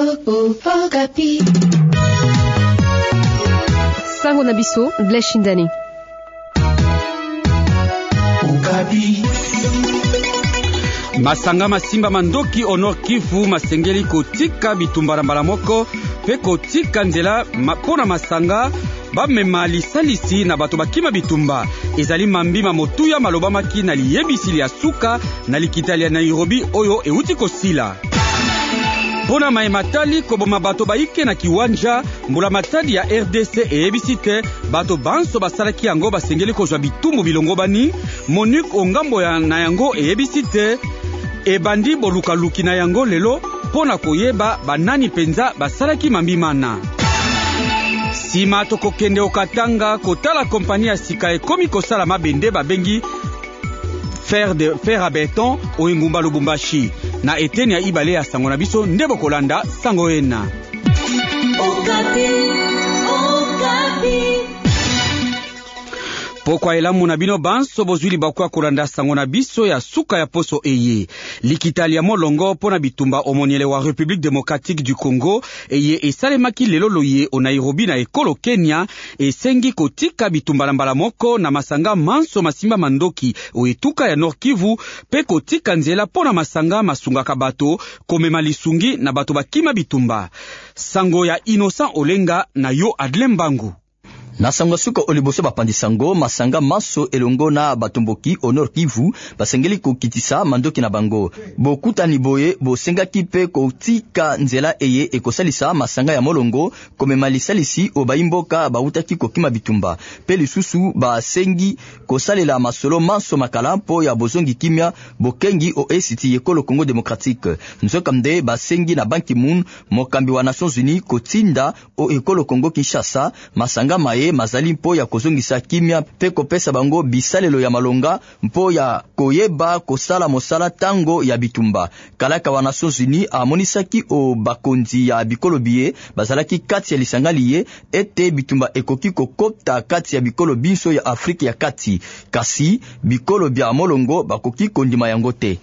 Okapi. Sango na biso, Blaise Shindani. Okapi. Masanga masimba mandoki Nord Kivu masengeli kotika bitumbara mbala moko pe kotika nzela pona masanga bamema lisalisi na bato bakima bitumba ezali mambima motuya maloba maki na liyebisili ya suka na likitali ya Nairobi oyo euti kosila. Pona maematali koboma bato baike na kiwanja mbula matadi ya RDC eyebisite bato banso basalaki yango basengeli kozwa bitumbu bilongo bani MONUC ongambo na yango eyebisite ebandi bolukaluki na yango lelo pona koyeba banani penza basalaki mambimana. Sima tokokende okatanga kotala kompani ya sika ekomi kosala mabende babengi fer à béton o ingumba Lubumbashi na eteni ya ibale ya sango na biso ndebo kolanda sango ena. Okapi. Pokwa elamu na bino banso bozwili bakwa kolanda sango na biso ya suka ya poso eye. Likitali ya molongo pona bitumba omoniele wa République démocratique du Congo eye esalemaki lelo loye o Nairobi na ekolo Kenya esengi kotika bitumba mbala moko na masanga manso masimba mandoki o etuka ya Nord Kivu pe kotika nzela pona masanga masungaka bato komema lisungi na bato bakima bitumba. Sango ya Innocent Olenga na yo Adlem Bangu. Na sango suka oliboso bapandi sango masanga maso elongo na batomboki Nord Kivu basengeli kokitisa mandoki na bango bokutani boye bosengaki pe kotika nzela eye ekosalisa masanga ya molongo komema lisalisi obaimboka bautaki kokima bitumba pe lisusu basengi kosalela masolo maso makala mpo ya bozongi kimia bokengi o esiti ekolo Congo démocratique nzokamde basengi na Ban Ki-moon mokambi wa Nations Unies kotinda o ekolo Congo Kinshasa masanga maye mazali mpo ya kozongisa kimia pe kopesa bango bisalelo ya malonga mpo ya koyeba kosala mosala tango ya bitumba. Kalaka wa Nations Unies amonisaki o bakonzi ya bikolo biye bazalaki kati ya lisanga liye ete bitumba ekoki kokopta kati ya bikolo biso ya Afrika ya kati kasi bikolo bya molongo bakoki kondima yango te.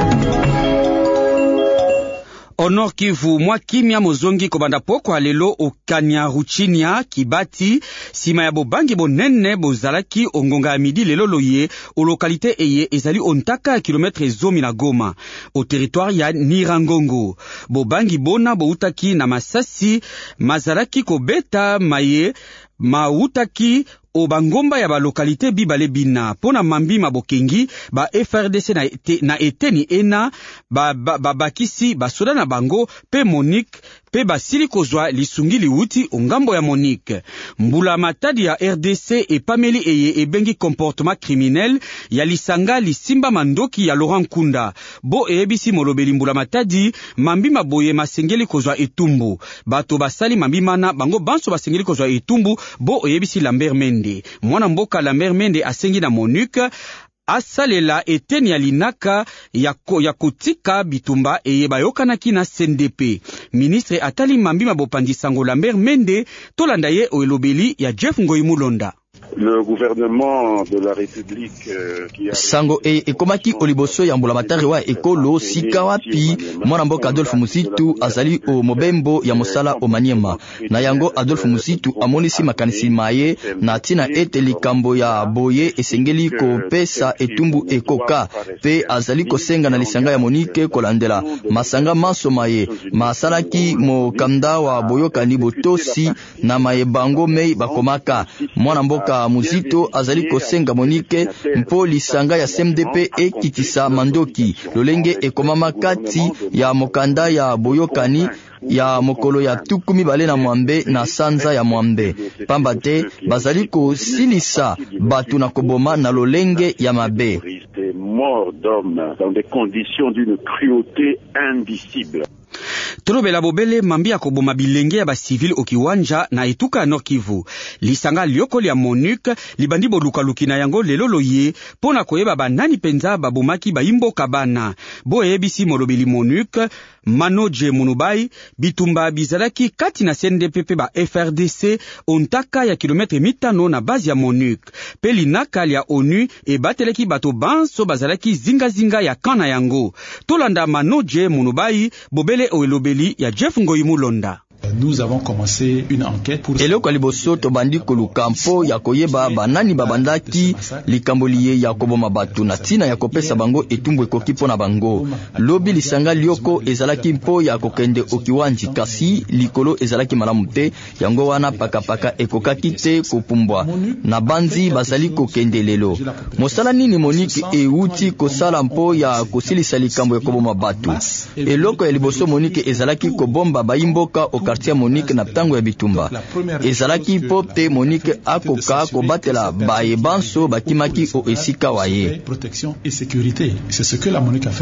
Nord Kivu mwa kimia mozongi kobanda poko lelo okanya ruchinia kibati sima ya bobangi bonene bozalaki ongonga ya midi lelo loye o lokalite eye ezali ontaka ya kilometre zomi na Goma o territoire ya Nirangongo bobangi bona boutaki na masasi mazalaki kobeta maye mautaki o bangomba ya ba lokalite bibale bina pona mambi mabokengi ba FRDC na eteni ena bakisi basoda na bango pe MONUC pe basili kozwa lisungi liuti ongambo ya MONUC mbula matadi ya RDC epameli eye ebengi comportement criminel ya lisanga lisimba mandoki ya Laurent Nkunda bo ebisi molobeli mbula matadi mambi maboye masengeli kozwa etumbu bato basali mambi mana bango banso basengeli kozwa etumbu bo ebisi Lambert Mende mwana mboka Lambert Mende asengi na MONUC asalela eteni ya linaka ya kotika bitumba eye bayokanaki na CNDP. Ministre atali mambi mabopandi sango Lambert Mende tolanda ye oelobeli ya Jeff Ngoyi Mulonda. Le gouvernement de la République qui a sango ekomaki oliboso ya mbula matari wa ekolo sika wapi mwana mboka Adolphe Muzitu azali o mobembo ya mosala o Maniema na yango Adolphe Muzitu amonisi makanisi maye na tina ete likambo ya boye esengeli kopesa etumbu ekoka pe azali kosenga na lisanga ya MONUC kolandela masanga maso maye masalaki mokanda wa boyokani botosi na maye bango mei bakomaka mwana mboka Muzito azali kosenga MONUC mpo lisanga ya CMDP ekitisa mandoki lolenge ekomama kati ya mokanda ya boyokani ya mokolo ya tukumi bale na mwambe na sanza ya mwambe pamba te bazali kosilisa batu na koboma na lolenge ya mabe mort d'homme dans des conditions d'une cruauté indicible. Tolobela bobele mambi ya koboma bilenge ya basivili okiwanja na etuka ya Nord Kivu. Lisanga liokoli ya MONUC libandi bolukaluki na yango lelo loye pona koyeba banani penza babomaki baimboka bana. Bo ebisi molobeli MONUC Manoje Munubai, bitumba bizalaki kati na CNDP ba FRDC ontaka ya kilometre 5 na base ya MONUC. Pe linaka ya ONU ebateleki bato banso bazalaki zinga ya kana yango. Tolanda Manoje Munubai, bobele oelobeli ya Jeff Ngoyi Mulonda. Nous avons commencé une enquête pour eloko liboso tobandi koluka mpo ya koyeba banani babandaki likambo liye ya koboma bato na tina ya kopesa bango etumbu ekoki mpo na bango. Lobi lisanga lioko ezalaki mpo ya kokende okiwanji kasi likolo ezalaki malamu te, yango wana pakapaka ekokaki te kopumbwa na banzi bazali kokende lelo. Mosala nini Monique euti kosala mpo ya kosilisa likambo ya koboma bato? Eloko ya liboso Monique ezalaki kobomba baimboka quartier Monique na tango ya bitumba. Ezalaki pote Monique akoka kobatela baye banso bakimaki o esika waye. Protection et sécurité. C'est ce que la Monique a fait.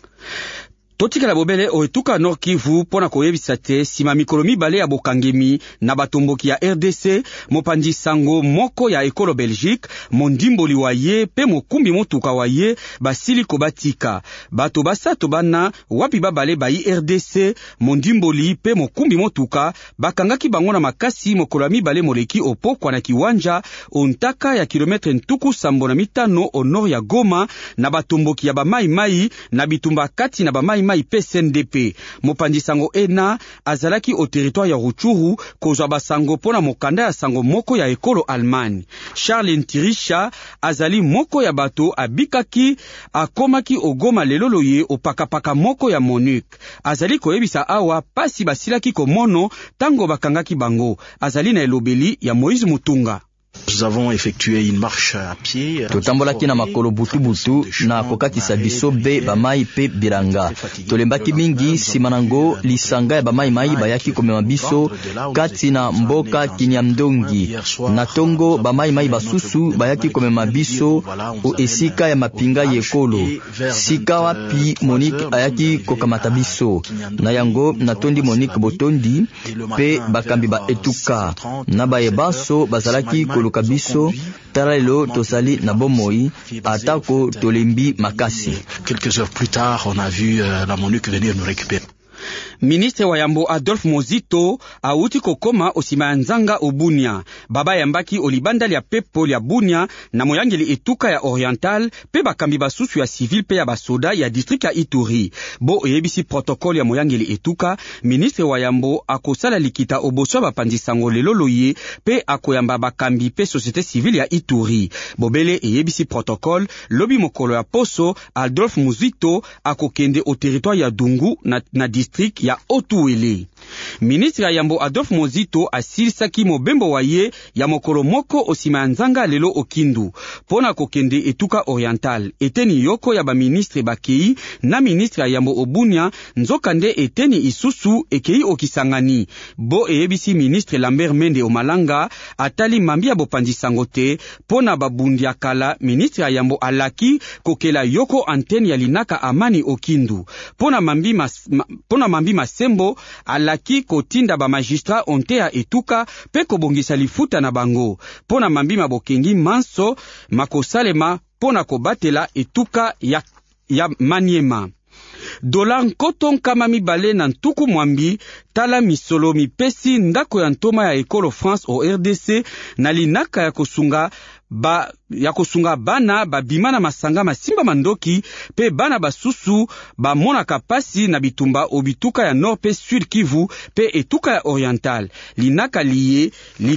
Totika bobele oetuka Nord Kivu pona koyebisa te sima mikolo mibale ya bokangemi na batomboki ya RDC mopanzi sango moko ya ekolo Belgique mondimboli waye pe mokumbi motuka waye basili kobatika bato basato bana wapi babale bayi RDC mondimboli pe mokumbi motuka bakangaki bango na makasi mokolo mibale moleki opokwa na kiwanja ontaka ya kilometre ntuku sambo na mitano au nord ya Goma na batomboki ya bamai mai na bitumba kati na bamai mai PSNDP. Mopanzi sango ena azalaki au territoire ya Ruchuru kozwa basango pona mokanda ya sango moko ya ekolo Allemagne. Charles Ntirisha azali moko ya bato abikaki akomaki ogoma lelo loye opakapaka moko ya MONUC. Azali koyebisa awa pasi basilaki komono tango bakangaki bango. Azali na elobeli ya Moïse Mutunga. Nous avons effectué une marche à pied. Totambolaki na makolo butu na kokatisa biso be bamai pe bilanga. Tolembaki mingi simanango lisanga ya bamai mai bayaki komema biso kati na mboka Kinyamdongi. Na tongo bamai mai basusu bayaki komema biso o esika ya mapinga yekolo. Sika wapi Monique ayaki kokamata biso. Na yango natondi Monique botondi pe bakambi ba etuka. Na baye banso bazalaki koluka biso taralo tosali na bomoi atako tolembi makasi. Quelques heures plus tard, on a vu la MONUC venir nous récupérer. Ministre wa Yambo Adolphe Mozito auti kokoma osima ya nzanga obunia. Baba yambaki olibanda ya pepo ya bunia na moyangeli etuka ya oriental pe bakambi basusu ya civil pe ya basoda ya district ya Ituri. Bo oyebisi protokole ya moyangeli etuka, ministre wa Yambo akosala likita oboso bapanzi sango lelo loye pe akoyamba bakambi pe société civile ya Ituri. Bobele oyebisi protokole lobi mokolo ya poso Adolphe Mozito akokende au territoire ya Dungu na district ya Otuwele. Ministre ya Yambo Adolphe Mozito asilisaki mobembo waye ya mokolo moko osima ya nzanga lelo okindu. Pona kokende etuka oriental, eteni yoko ya ba ministre bakei na ministre ya Yambo Obunia nzokande eteni isusu ekei okisangani. Bo eyebisi ministre Lambert Mende Omalanga atali mambi ya bopanzi sangote pona babundi ya kala ministre ya Yambo alaki kokela yoko antenne ya linaka amani okindu. Pona mambi masembo alaki kotinda ba magistrat onte ya etuka pe kobongisa lifuta na bango. Pona mambi mabokengi manso makosalema pona kobatela etuka ya Maniema. Dola nkoto nkama mibale na ntuku mwambi tala misolo mipesi ndako ya ntoma ya ekolo France au RDC na linaka ya kosunga bana babima na masanga masimba mandoki pe bana basusu bamonaka pasi na bitumba obituka ya Nord pe Sud Kivu pe etuka ya Oriental. Linaka liye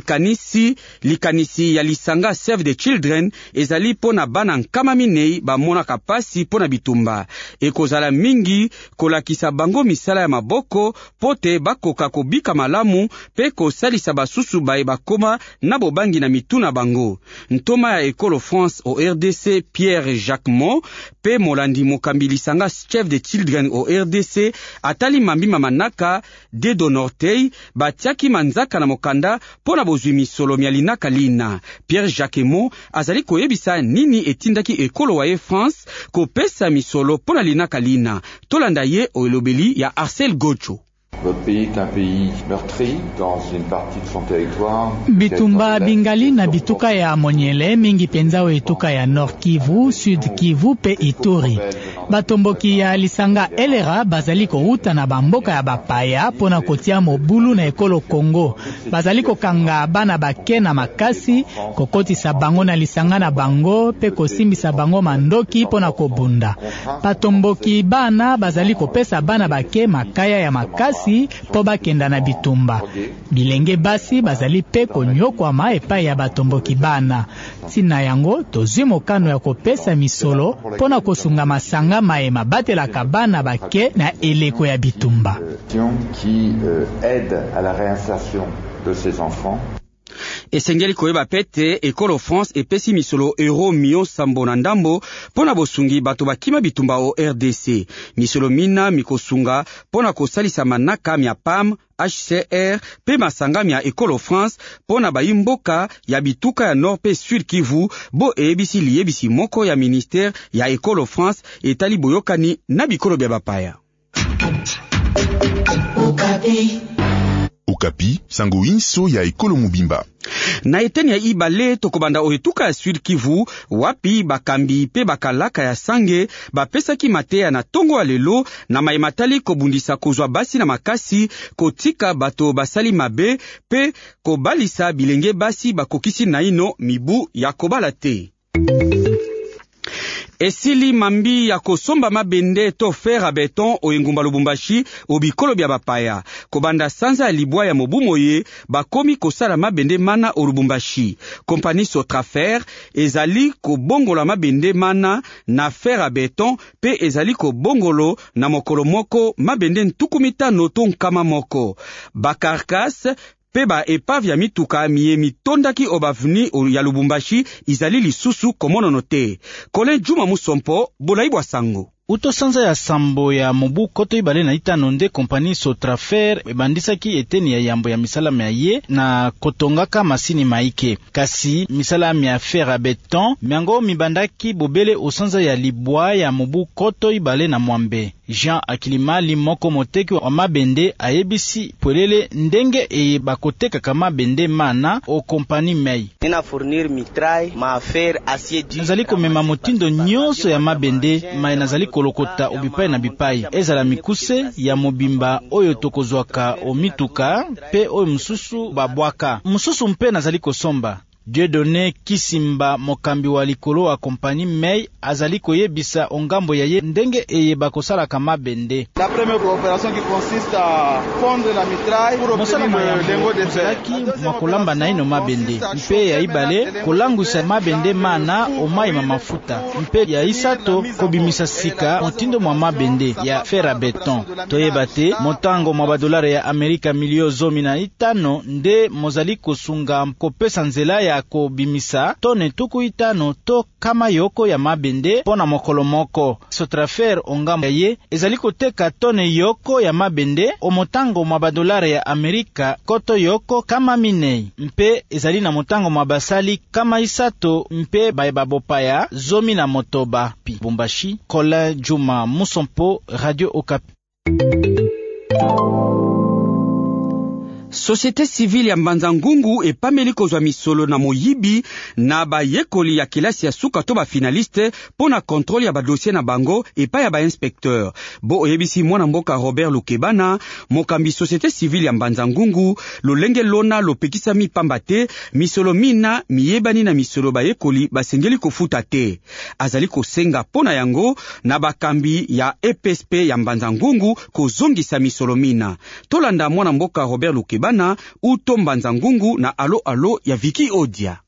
likanisi ya lisanga Save the Children ezali pona bana nkama minei bamonaka pasi pona bitumba. Ekozala mingi kolakisa bango misala ya maboko pote bakoka kobika malamu pe kosalisa basusu bae bakoma na bobangi na mituna bango. Ntoma ya ekolo France au RDC Pierre Jacquemont pe molandi mokambi sanga Chef de Children au RDC atali mambi mamanaka de Donortei batiaki manzaka na mokanda pona bozwi misolo ya linaka lina. Pierre Jacquemont azali koyebisa nini etindaki ekolo wa France kopesa misolo pona linaka lina. Tolanda ye o elobeli ya Arcel Gocho. Votre pays est un pays meurtri dans une partie de son territoire. Bitumba bingali na bituka ya Monyele mingi penza o etuka ya Nord Kivu, Sud Kivu pe Ituri. Batomboki ya lisanga elera bazali ko uta na bamboka ya bapaya pona kotia mobulu na ekolo Kongo. Bazali ko kanga bana bake na makasi kokotisa bango na lisanga na bango pe kosimbisa bango mandoki pona kobunda. Batomboki bana bazali ko pesa bana bake makaya ya makasi po bakenda na bitumba. Bilenge basi bazali pe konyokwama epai ya batomboki bana. Tina yango tozwi mokano ya kopesa misolo pona kosunga masanga maema batelaka bana bake na eleko ya bitumba. Qui aide à la réinsertion de ces enfants. Esengeli koyeba pete Ekolo France epesi misolo euro mio sambo na ndambo pona bosungi bato bakima bitumba o RDC. Misolo mina mikosunga pona kosalisa manaka mia PAM, HCR pe masanga mia Ekolo France pona bayimboka ya bituka ya Nord pe Sud Kivu bo ebisi liyebisi moko ya ministère ya Ekolo France etali boyokani na bikolo bya bapaya. Okapi, sango inso ya Ekolo Mobimba. Na eteni ya ibale tokobanda oetuka ya Sud Kivu wapi bakambi pe bakalaka ya sange bapesaki mateya na tongo alelo na maimatali kobundisa kozwa basi na makasi kotika bato basali mabe pe kobalisa bilenge basi bakokisi na ino mibu ya kobala te. Esili mambi ya kosomba mabende to fer a beton o engumba Lubumbashi o bikolo bya bapaya. Kobanda sanza ya libwa ya mobumoye bakomi kosala mabende mana o Lubumbashi. Kompani Sotrafer ezali ko bongolo mabende mana na fer a beton pe ezali ko bongolo na mokolo moko mabende ntukumita noto nkama moko. Bakarkas peba epave ya mituka miye mitondaki obavni ya Lubumbashi izali lisusu komono note. Kole Juma Musompo bolaibwa sango. Uto sanza ya sambo ya mobu koto ibale na itano nde kompani Sotrafer ebandisaki eteni ya yambo ya misala mea ye na kotongaka masini maike. Kasi misala mea fer a beton miango mibandaki bobele osanza ya libwa ya mobu koto ibale na mwambe. Jean Akilimali moko moteki wa mabende ayebisi polele ndenge eye bakoteka kama bende mana o kompani mei. Nina fournir mitrai, ma fer, acier du. Nazali komema motindo nyonso ya mabende ma nazali kolokota obipai na bipai. Ezala mikuse ya mobimba oyo tokozwaka o mituka pe oyo mususu babwaka. Mususu mpe nazali kosomba. Dieudonné Kisimba mokambi wa likolo wa kompani mei azali koyebisa ongambo ya ye ndenge eye bakosala kama bende. La première opération qui consiste à fondre la mitraille pour obtenir le lingot de fer. Mwakolamba na ino mabende. Mpe ya ibale kolangusa mabende mana omai mafuta. Mpe ya isato kobimisa sika motindo mwa mabende ya fer a beton. Toyebate motango mwa badolare ya Amerika milio 15 nde mozali kosunga kopesa nzela ya ko bimisa tone tuku itano to kama yoko ya mabende pona mokolo moko. Sotrafer ongambo ya ye ezali koteka tone yoko ya mabende o motango mwa badolare ya Amerika koto yoko kama minei. Mpe ezali na motango mwa basali kama isato mpe baeba bopaya zomi na motoba. Lubumbashi, Colin Juma Musompo, Radio Okapi. Société civile ya Mbanza Ngungu epameli kozwa misolo na moyibi na bayekoli ya kelasi ya suka to ba finaliste pona kontrole ya badossier na bango epa ya ba inspecteur. Bo oyebisi mwana mboka Robert Lukebana, mokambi Société civile ya Mbanza Ngungu, lolenge lona lopekisa mipamba te, misolo mina miyebani na misolo bayekoli basengeli kofuta te. Azali kosenga pona yango na bakambi ya EPSP ya Mbanza Ngungu kozongisa misolo mina. Tolanda mwana mboka Robert Lukebana uto Mbanza Ngungu na alo ya Viki Odia.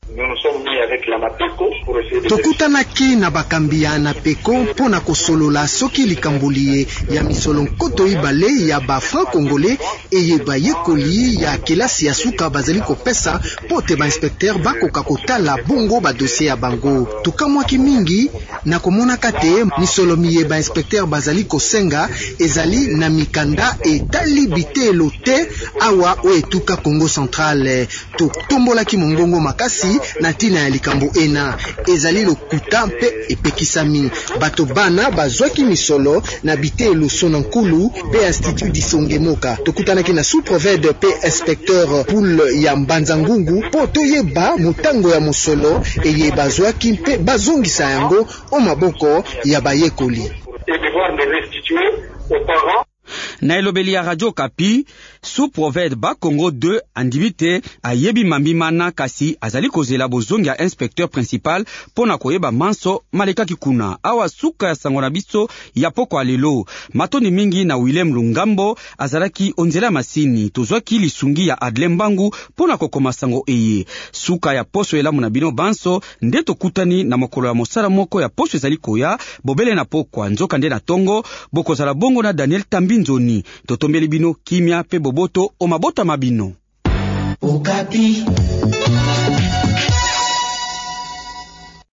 Tokutanaki na bakambi ya Anapeko pona kosolola soki likambulie ya misolo nkoto ibale ya ba franc-congolais eye bayekoli ya kelasi ya suka bazali kopesa pote ba inspecteur bakoka kotala bongo ba dossier ya bango. Tukamwaki mingi na komona kate misolo miye ba inspecteur bazali kosenga ezali na mikanda etali bitelo te awa o etuka Congo Central. Tombolaki mongongo makasi na tina ya makambo ena ezali lokuta mpe epekisami bato bana bazwaki misolo na bitelo sona nkulu pe institut disongemoka tokutanaki na sous-prophète pe inspecteur poule ya Mbanza Ngungu po toyeba motango ya mosolo eye bazwaki mpe bazongisa yango o maboko ya bayekoli. Na elobeli ya Radio Kapi, sous-prophète ba Congo 2 andibite ayebi mambimana kasi azali kozela bozongi ya inspecteur principal pona koyeba manso maleka kikuna awa suka ya sango na biso ya poko alelo matoni mingi na Willem Lungambo azalaki onzela masini tozwaki lisungi ya Adle Mbangu pona kokoma sango eye suka ya poso elamu na bino banso nde tokutani na mokolo ya mosala moko ya poso ezali koya bobele na pokwa nzoka nde na tongo bokozala bongo na Daniel Tambinzoni totombeli bino kimia pe boboto o mabota mabino. Okapi.